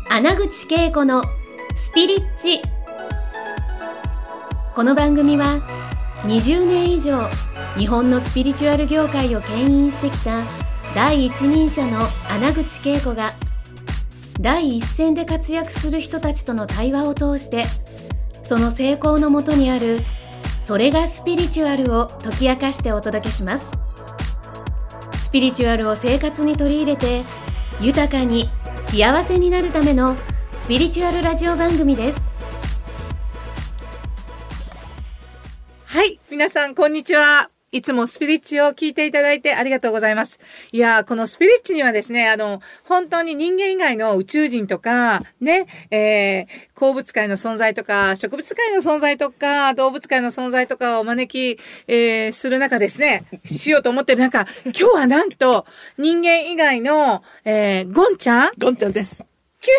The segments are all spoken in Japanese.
穴口恵子のスピリッチ。この番組は20年以上日本のスピリチュアル業界を牽引してきた第一人者の穴口恵子が第一線で活躍する人たちとの対話を通して、その成功のもとにあるそれがスピリチュアルを解き明かしてお届けします。スピリチュアルを生活に取り入れて豊かに幸せになるためのスピリチュアルラジオ番組です。 はい、皆さんこんにちは。いつもスピリッチを聞いていただいてありがとうございます。いやー、このスピリッチにはですね、本当に人間以外の宇宙人とか、ね、鉱物界の存在とか、植物界の存在とか、動物界の存在とかをお招き、する中ですね、しようと思ってる中、今日はなんと、人間以外の、ゴンちゃんです。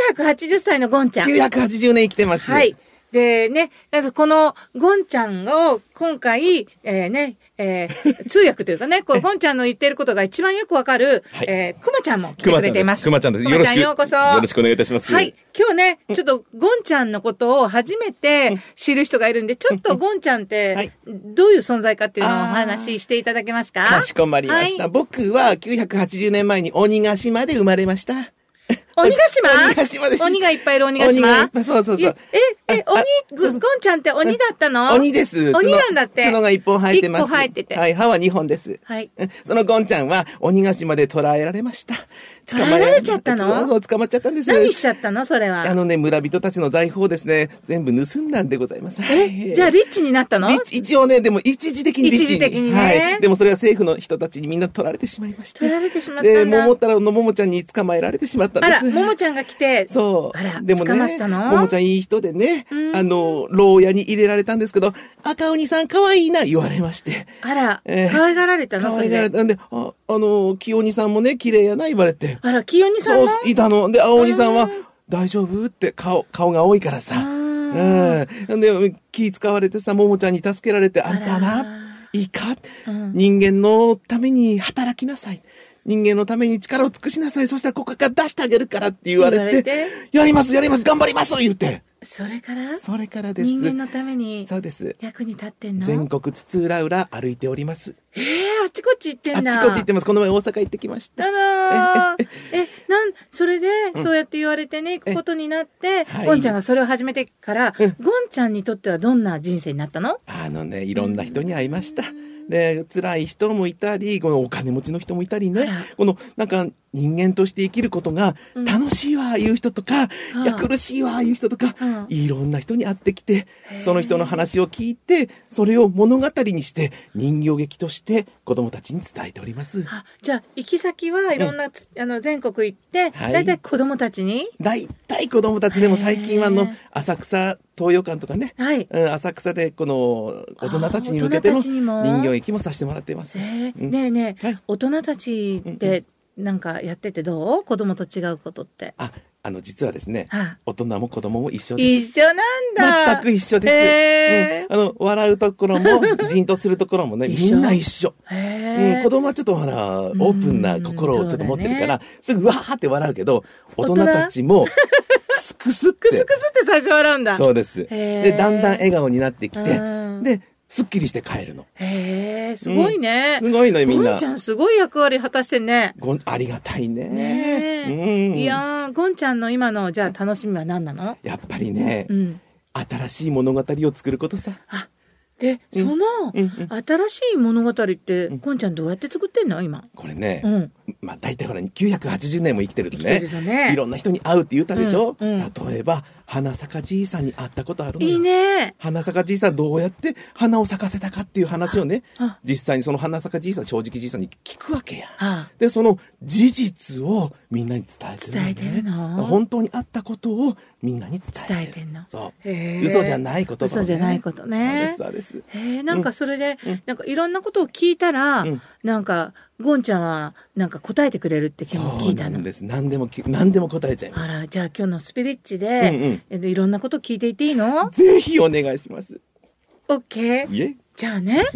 980歳のゴンちゃん。 980年生きてます。 はい。でね、このゴンちゃんを今回、通訳というかね、こうゴンちゃんの言っていることが一番よくわかる、 はい、 くまちゃんも来てくれています。 くまちゃんです。 くまちゃんようこそ。 よろしくお願いいたします。 はい。今日ね、ちょっとゴンちゃんのことを初めて知る人がいるんで、ちょっとゴンちゃんってどういう存在かっていうのをお話ししていただけますか？ かしこまりました。はい、僕は980年前に鬼ヶ島で生まれました。 鬼ヶ島？ 鬼ヶ島です。 鬼がいっぱいいる鬼ヶ島？ そう。 ゴンちゃんって鬼だったの？ 鬼です。 鬼なんだって。 角が1本生えてます。 1個生えてて。 はい、歯は2本です。 はい。 そのゴンちゃんは鬼ヶ島で捕らえられました。 捕まえられちゃったの？ そう、捕まっちゃったんです。 何しちゃったのそれは。 村人たちの財宝をですね、全部盗んだんでございます。 じゃあリッチになったの？ 一応ね、でも一時的にリッチに。 一時的にね。 はい。でもそれは政府の人たちにみんな取られてしまいました。 取られてしまったんだ。 で、桃太郎の桃ちゃんに捕まえられてしまったんです。 あら、桃ちゃんが来て。 そう。 あら、 でもね、 捕まったの？ 桃ちゃんいい人でね、牢屋に入れられたんですけど、赤鬼さん可愛いな言われまして。 あら、可愛がられたの？ 可愛がられたんで、清鬼さんもね、綺麗やな言われて。 あら、清鬼さんも？ そう、いたの。で、青鬼さんは、大丈夫って顔が多いからさ。で、気使われてさ、桃ちゃんに助けられて、あんたな、いいか、人間のために働きなさい。人間のために力を尽くしなさい。そしたらここから出してあげるからって言われて、やります、頑張ります言って。 それからです。 人間のためにそうです。 役に立ってんの？ 全国津々浦々歩いております。 あちこち行ってんだ。 あちこち行ってます。この前大阪行ってきました。 あらそれで、そうやって言われてね、行くことになって、ゴンちゃんがそれを始めてから、ゴンちゃんにとってはどんな人生になったの？ いろんな人に会いました。で、辛い人もいたり、このお金持ちの人もいたりね、人間として生きることが楽しいわいう人とか、いや苦しいわいう人とか、いろんな人に会ってきて、その人の話を聞いて、それを物語にして人形劇として子供たちに伝えております。 じゃあ行き先はいろんな、全国行って、だいたい子供たちに？ だいたい子供たちでも最近は浅草東洋館とかね、浅草でこの大人たちに向けての人形劇もさせてもらっています。 ねえ、大人たちってなんかやっててどう？子供と違うことって。 実はですね、大人も子供も一緒です。 一緒なんだ。 全く一緒です。笑うところもじんとするところもね、みんな一緒。子供はちょっとオープンな心をちょっと持ってるから、すぐわーって笑うけど、大人たちもクスクスって最初笑うんだ。 そうです。で、だんだん笑顔になってきて、で、すっきりして帰るの。 すごいね。 すごいのよ、みんな。 ゴンちゃんすごい役割果たしてんね。 ありがたいね。いやー、ゴンちゃんの今のじゃあ楽しみは何なの？ やっぱりね、新しい物語を作ることさ。 で、その新しい物語ってゴンちゃんどうやって作ってんの今？ これね、大体ほら980年も生きてるとね、いろんな人に会うって言ったでしょ。例えば花坂じいさんに会ったことあるのよ。 いいね。 花坂じいさんどうやって花を咲かせたかっていう話をね、実際にその花坂じいさん、正直じいさんに聞くわけや。で、その事実をみんなに伝えてるのね。 伝えてるの？ 本当にあったことをみんなに伝えてるの。そう。嘘じゃないことね。 嘘じゃないことね。 そうです。 なんかそれで、なんかいろんなことを聞いたら、なんかゴンちゃんはなんか答えてくれるって聞いたの。そうなんです。 何でも答えちゃいます。 じゃあ今日のスピリッチで、いろんなこと聞いていっていいの？ ぜひお願いします。 オッケー。じゃあね、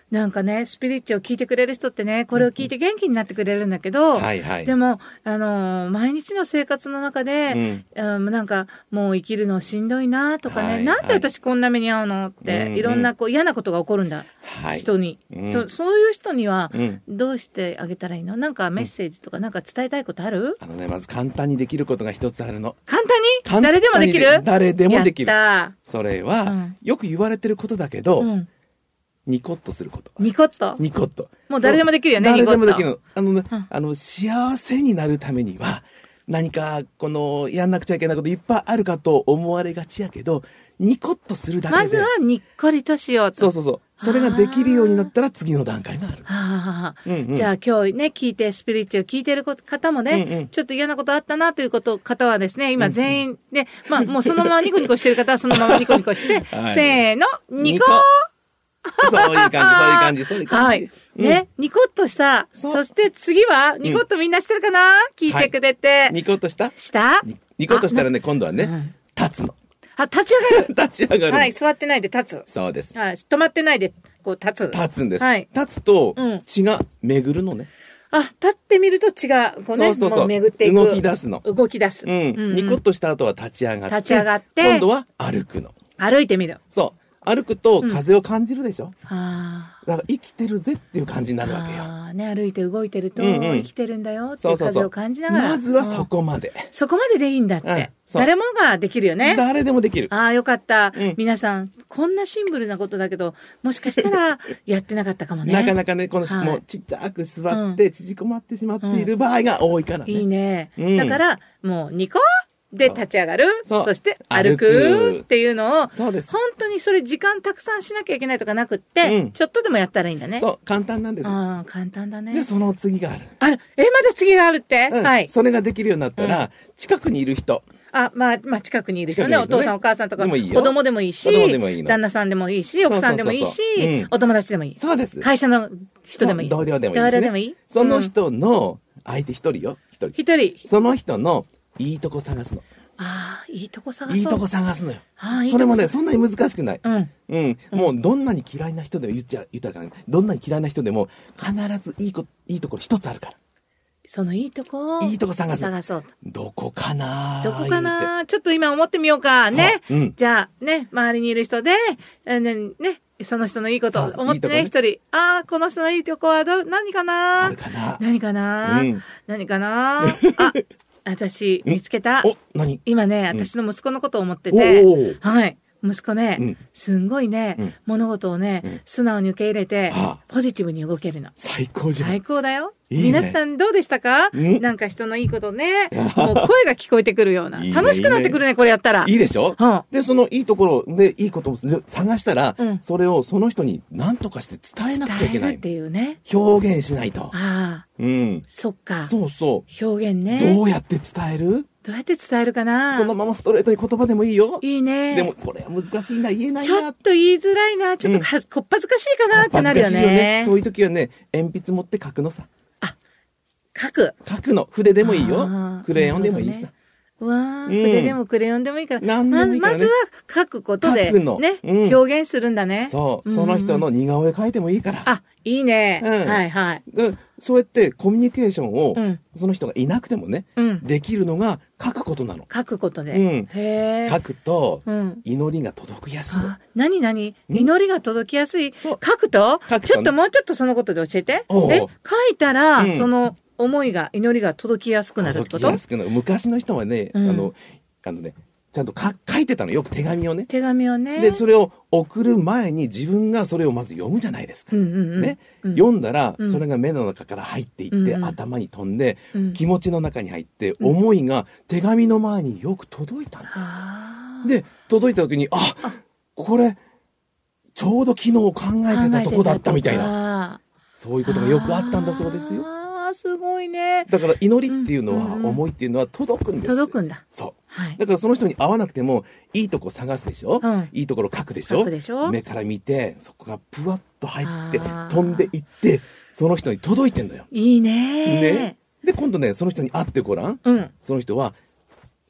なんかね、スピリッチを聞いてくれる人ってね、これを聞いて元気になってくれるんだけど、 はいはい。 でも、毎日の生活の中で、なんか、もう生きるのしんどいなとかね、 はいなんで私こんな目に遭うのって、いろんなこう嫌なことが起こるんだ、 はい、 人に、そういう人には、どうしてあげたらいいの？なんかメッセージとか、なんか伝えたいことある？ まず簡単にできることが一つあるの。 簡単に誰でもできる？ 誰でもできる。 やった。 それは、よく言われてることだけど、ニコッとすること。 ニコッと。 ニコッと。 もう誰でもできるよね。 誰でもできるの。幸せになるためには、何かやんなくちゃいけないこといっぱいあるかと思われがちやけど、ニコッとするだけで。 まずはにっこりとしようと。 そう。それができるようになったら次の段階がある。じゃあ今日ね、聞いて、スピリッチを聞いてる方もね、ちょっと嫌なことあったなという方はですね、今全員で、もうそのままニコニコしてる方はそのままニコニコして、せーの、ニコーそういう感じ。はい。 ね、ニコッとした。そして次は、ニコッとみんなしてるかな？聞いてくれて。 ニコッとした？ニコッとしたらね、今度はね、立つの。 立ち上がる。 立ち上がる。 はい、座ってないで立つ。 そうです。 はい、止まってないで、こう立つ。 立つんです。 はい。 立つと、血が巡るのね。 立ってみると血が、こうね、 そう巡っていく。 動き出すの。 動き出す。 ニコッとした後は立ち上がって。今度は歩くの。 歩いてみる。 そう。歩くと風を感じるでしょ。だから生きてるぜっていう感じになるわけよ。 ね、歩いて動いてると生きてるんだよっていう風を感じながら。 まずはそこまで。 そこまででいいんだって。誰もができるよね。 誰でもできる。 よかった。皆さん、こんなシンプルなことだけど、もしかしたらやってなかったかもね。 なかなかね、もうちっちゃく座って縮こまってしまっている場合が多いからね。 いいね。だから、もうニコで立ち上がる。そして歩くっていうのを、本当にそれ時間たくさんしなきゃいけないとかなくって、ちょっとでもやったらいいんだね。 そう、簡単なんですよ。 簡単だね。 で、その次がある。 まだ次があるって？はい。 それができるようになったら、近くにいる人。 近くにいる人ね。お父さんお母さんとか、子供でもいいし、旦那さんでもいいし、奥さんでもいいし、お友達でもいい。 そうです。 会社の人でもいい。 同僚でもいい。同僚でもいい。その人の相手一人よ。一人。その人のいいとこ探すの。 いいとこ探す。 いいとこ探すのよ。それもね、そんなに難しくない。もうどんなに嫌いな人でも言ったらかな。どんなに嫌いな人でも必ずいいところ一つあるから。そのいいとこ探そう。どこかな？ちょっと今思ってみようかね。じゃあね、周りにいる人で、ね、その人のいいことを思ってね、一人。この人のいいとこは何かな？何かな？私、見つけた。今ね、私の息子のことを思ってて、はい。息子ね、すんごいね、物事をね、素直に受け入れて、ポジティブに動けるの。最高じゃん。最高だよ。皆さんどうでしたか？なんか人のいいことね、もう声が聞こえてくるような。楽しくなってくるね、これやったら。いいでしょ？で、そのいいところでいいことを探したら、それをその人に何とかして伝えなくちゃいけない。伝えるっていうね。表現しないと。そっか。そう。表現ね。どうやって伝える？どうやって伝えるかな？そのままストレートに言葉でもいいよ。いいね。でもこれは難しいな、言えないな。ちょっと言いづらいな。ちょっとこっぱずかしいかなってなるよね。そういう時はね、鉛筆持って書くのさ。書くの。筆でもいいよ。クレヨンでもいいさ。筆でもクレヨンでもいいから。まずは書くことでね、表現するんだね。そう。その人の似顔絵描いてもいいから。いいね。はいはい。そうやってコミュニケーションを、その人がいなくてもね、できるのが書くことなの。書くことで。書くと、祈りが届きやすい。何祈りが届きやすい。書くとちょっともうちょっとそのことで教えて。書いたら、その祈りが届きやすくなるってこと？昔の人はね、ちゃんと書いてたの。よく手紙をね。で、それを送る前に自分がそれをまず読むじゃないですか。ね。読んだら、それが目の中から入っていって、頭に飛んで、気持ちの中に入って、思いが手紙の前によく届いたんです。で、届いた時に、これ、ちょうど昨日考えてたとこだったみたいな。そういうことがよくあったんだそうですよ。すごいね。だから祈りっていうのは、思いっていうのは届くんです。届くんだ。そう。だからその人に会わなくても、いいとこ探すでしょ？いいところ書くでしょ？目から見て、そこがぷわっと入って、飛んでいって、その人に届いてんのよ。いいね。で、今度ね、その人に会ってごらん。その人は、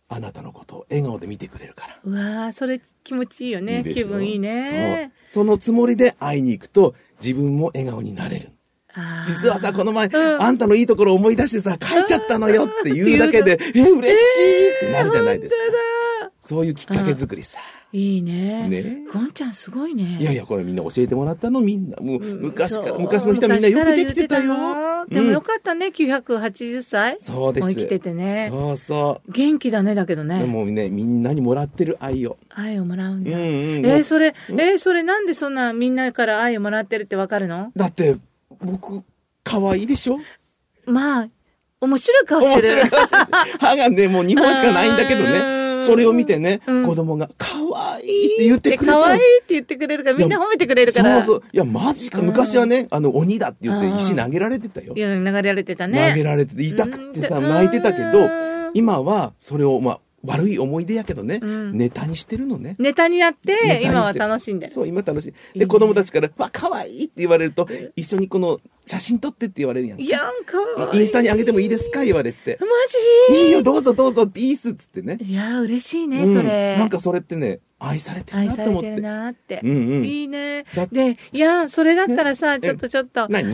あなたのことを笑顔で見てくれるから。 うわー、それ気持ちいいよね。 いいでしょ気分いいね。 そのつもりで会いに行くと自分も笑顔になれる。実はさ、この前、あんたのいいところを思い出してさ、書いちゃったのよって言うだけで、嬉しいってなるじゃないですか。そういうきっかけ作りさ。 いいね。ゴンちゃんすごいね。 いやいや、これみんな教えてもらったの、みんな。もう昔の人みんなよくできてたよ。 でもよかったね、980歳。 そうです。 生きててね。 そうそう。 元気だね、だけどね。 でもね、みんなにもらってる愛を。 愛をもらうんだ。それなんでそんなみんなから愛をもらってるってわかるの？ だって、僕、可愛いでしょ？ まあ、面白い顔してる。 歯がね、もう2本しかないんだけどね。それを見てね、子供が可愛いって言ってくれた。 可愛いって言ってくれるから、みんな褒めてくれるから。 そう。いや、マジか。昔はね、鬼だって言って石投げられてたよ。 いや、投げられてたね。 投げられてて、痛くってさ、泣いてたけど、今はそれを、悪い思い出やけどね、ネタにしてるのね。 ネタにやって、今は楽しんでる。 そう、今楽しい。で、子供たちから、可愛いって言われると、一緒にこの写真撮ってって言われるやん。 いやん、可愛い。 インスタに上げてもいいですか言われて。 マジ？いいよ、どうぞ、ピースっつってね。 いや、嬉しいね、それ。 なんかそれってね、愛されてるなと思って。 愛されてるなって。いいね。 で、 いや、それだったらさ、ちょっと。 何？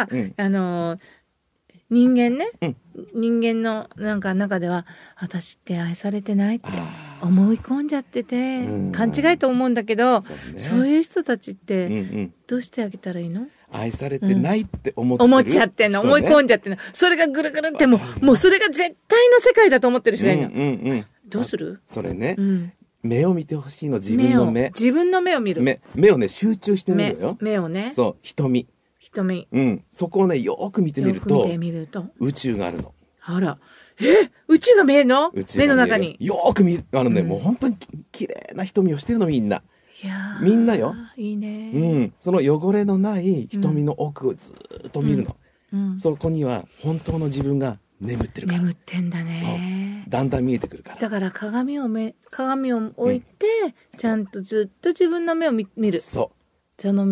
人間ね、人間のなんか中では私って愛されてないって思い込んじゃってて、勘違いと思うんだけど、そういう人たちってどうしてあげたらいいの？ 愛されてないって思ってる、 思っちゃってんの、思い込んじゃってんの。それがぐるぐるってもうそれが絶対の世界だと思ってる人がいるの。どうする？ それね、目を見てほしいの、自分の目。 自分の目を見る。 目をね、集中してみるよ。 目をね。 そう、瞳。そこをね、よーく見てみると、宇宙があるの。 あら。宇宙が見えるの？目の中に。 よーく見る。もう本当に綺麗な瞳をしてるの、みんな。みんなよ。 いいね。 その汚れのない瞳の奥をずーっと見るの。そこには本当の自分が眠ってるから。 眠ってんだね。 そう。だんだん見えてくるから。 だから鏡を置いて、ちゃんとずっと自分の目を見る。 そう。 その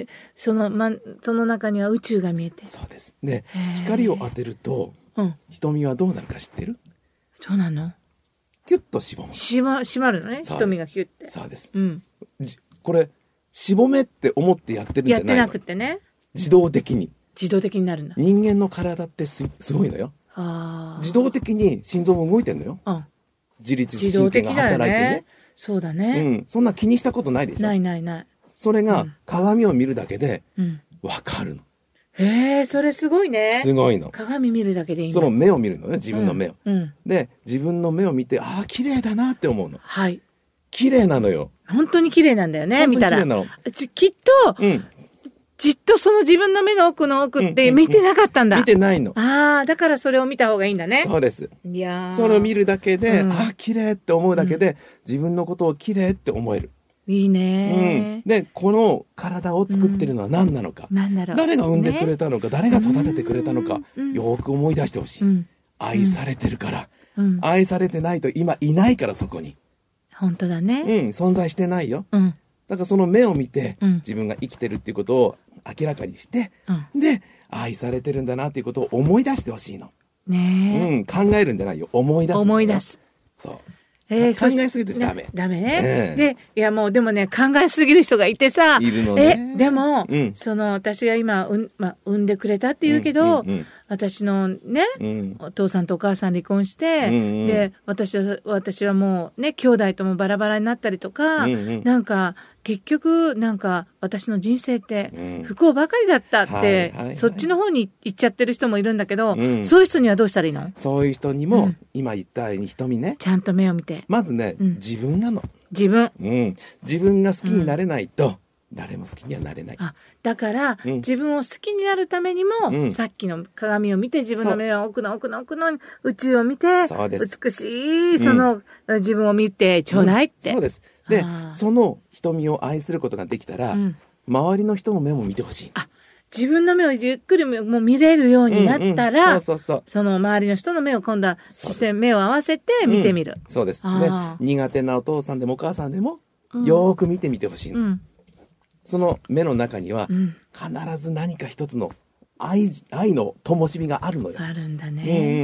中には宇宙が見えて。 そうです。で、光を当てると、瞳はどうなるか知ってる？ そうなの？ キュッとしぼむ。 閉まるのね、瞳がキュッて。 そうです。これ、しぼめって思ってやってるんじゃないの？ やってなくってね。 自動的になるんだ。人間の体ってすごいのよ。自動的に心臓も動いてんのよ。自律神経が働いてね。 そうだね。 そんな気にしたことないでしょ？ ない。 それが鏡を見るだけでわかるの。 それすごいね。 すごいの。 鏡見るだけでいいの。 その目を見るのね、自分の目を。で、自分の目を見て、綺麗だなって思うの。 はい。 綺麗なのよ。 本当に綺麗なんだよね、見たら。 綺麗なの。 きっと、じっとその自分の目の奥の奥って見てなかったんだ。 見てないの。 だからそれを見た方がいいんだね。 そうです。それを見るだけで、綺麗って思うだけで、自分のことを綺麗って思える。 いいね。 で、この体を作ってるのは何なのか。誰が産んでくれたのか、誰が育ててくれたのか、よく思い出してほしい。愛されてるから。愛されてないと今いないから、そこに。 本当だね。 存在してないよ。だからその目を見て、自分が生きてるっていうことを明らかにして、で、愛されてるんだなっていうことを思い出してほしいの。考えるんじゃないよ。思い出す。 思い出す。 そう。考えすぎてダメ。 ダメね。で、いやもうでもね、考えすぎる人がいてさ、 いるのね。 でも、私が今、産んでくれたって言うけど、私のね、お父さんとお母さん離婚して、で、私はもうね、兄弟ともバラバラになったりとか、なんか、結局、なんか、私の人生って不幸ばかりだったって、そっちの方に行っちゃってる人もいるんだけど、そういう人にはどうしたらいいの？ そういう人にも、今言ったように瞳ね。 ちゃんと目を見て。 まずね、自分なの。 自分。 自分が好きになれないと、誰も好きにはなれない。 だから、自分を好きになるためにも、さっきの鏡を見て、自分の目を奥の宇宙を見て、美しい、その、自分を見てちょうだいって。 そうです。で、その瞳を愛することができたら、周りの人の目も見てほしい。 自分の目をゆっくりもう見れるようになったら、その周りの人の目を今度は目を合わせて見てみる。 そうです。で、苦手なお父さんでもお母さんでも、よーく見てみてほしいの。その目の中には、必ず何か一つの愛の灯火があるのよ。 あるんだね。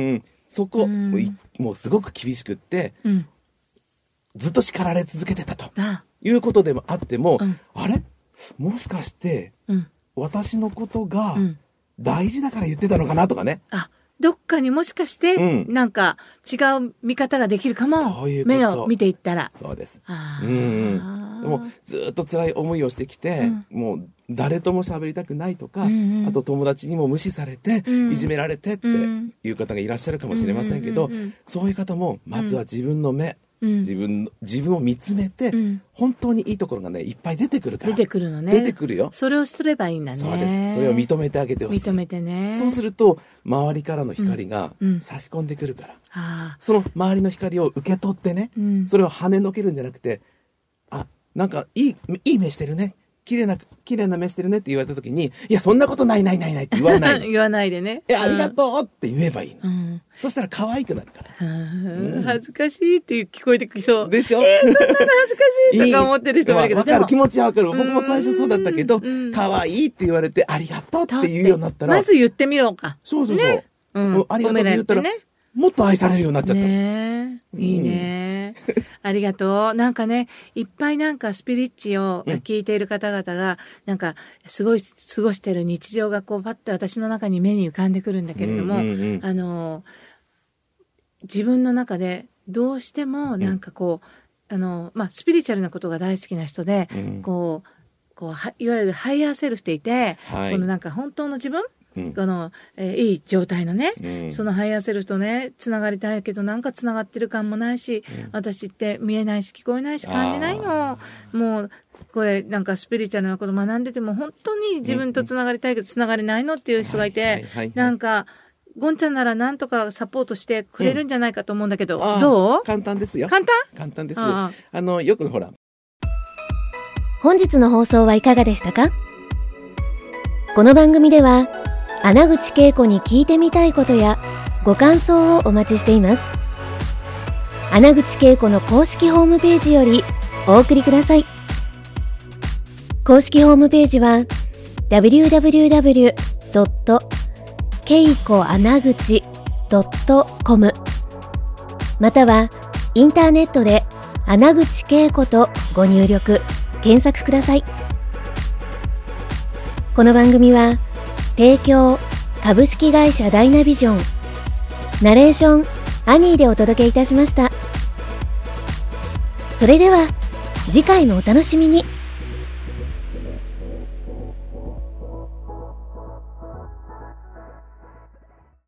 そこ、もうすごく厳しくって、ずっと叱られ続けてたということでもあっても、あれもしかして、私のことが大事だから言ってたのかなとかね。 どっかにもしかして、なんか違う見方ができるかも。 そういうこと。 目を見ていったら。 そうです。でもずっと辛い思いをしてきて、もう誰とも喋りたくないとか、あと友達にも無視されて、いじめられてっていう方がいらっしゃるかもしれませんけど、そういう方もまずは自分の目、自分を見つめて、本当にいいところがねいっぱい出てくるから。 出てくるのね。 出てくるよ。 それをすればいいんだね。 そうです。それを認めてあげてほしい。 認めてね。 そうすると周りからの光が差し込んでくるから、その周りの光を受け取ってね、それを跳ねのけるんじゃなくて、なんかいい目してるね、綺麗な目してるねって言われた時に、いやそんなことないって言わない言わないでね、 ありがとうって言えばいいの、そしたら可愛くなるから、 恥ずかしいって聞こえてきそうでしょ。 そんなの恥ずかしいとか思ってる人もいるけど、 分かる、気持ちは分かる。僕も最初そうだったけど、可愛いって言われてありがとうって言うようになったら、 まず言ってみろか。 そう、ありがとうって言ったら、もっと愛されるようになっちゃった。 いいね。ありがとう。なんかね、いっぱいなんかスピリッチを聞いている方々が、なんかすごい過ごしてる日常がこうパッと私の中に目に浮かんでくるんだけれども、自分の中でどうしてもなんかこう、スピリチュアルなことが大好きな人で、こういわゆるハイヤーセルフっていて、このなんか本当の自分、この、いい状態のね、そのハイヤーセルフとねつながりたいけどなんかつながってる感もないし、私って見えないし聞こえないし感じないの。もうこれなんかスピリチュアルなこと学んでても本当に自分とつながりたいけどつながれないのっていう人がいて、なんかゴンちゃんならなんとかサポートしてくれるんじゃないかと思うんだけど、どう？ 簡単ですよ。 簡単です。よくほら、 本日の放送はいかがでしたか？この番組では穴口恵子に聞いてみたいことやご感想をお待ちしています。穴口恵子の公式ホームページよりお送りください。公式ホームページは www.keikoanaguchi.com またはインターネットで穴口恵子とご入力検索ください。この番組は提供株式会社ダイナビジョン、ナレーションアニーでお届けいたしました。それでは次回もお楽しみに。